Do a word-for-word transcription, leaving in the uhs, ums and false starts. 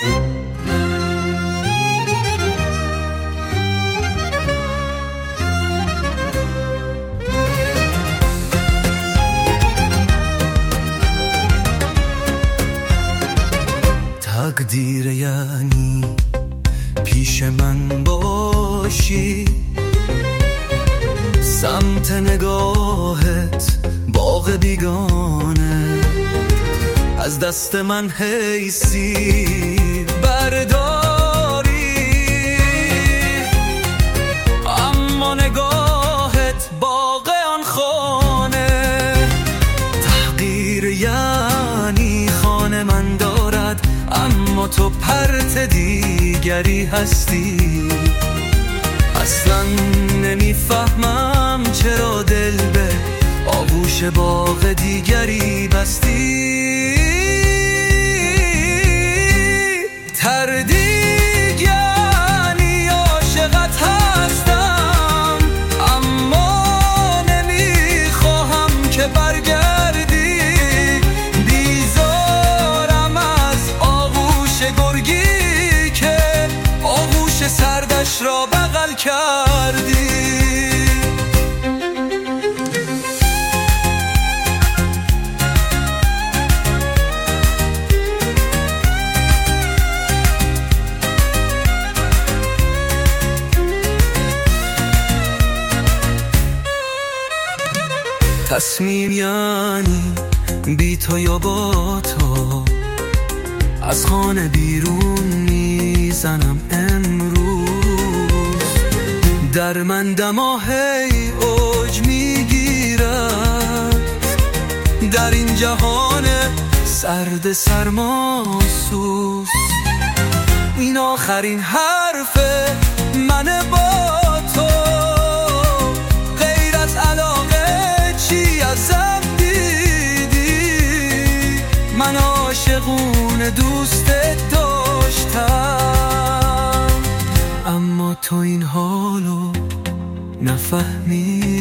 تقدیر یعنی پیش من باشی، سمت نگاهت باغ بیگانه، از دست من حیثی برداری، اما نگاهت باغ آن خانه. تحقیر یعنی خانه من دارد اما تو پرت دیگری هستی. اصلا نمیفهمم چرا دل به آغوش باغ دیگری بستی. تردید یعنی عاشقت هستم اما نمیخواهم که برگردی. بیزارم از آغوش گرگی که آغوش سردش را بغل کردی. تصمیم یعنی بی تو یا با تو از خانه بیرون میزنم امروز. در من دماهی اوج میگیرد در این جهان سرد سرماسوز. این آخرین حرف من با تو، غیر از علاقه چی ازم دیدی؟ من عاشقون دوست داشتم اما تو این حالو نفهمیدی.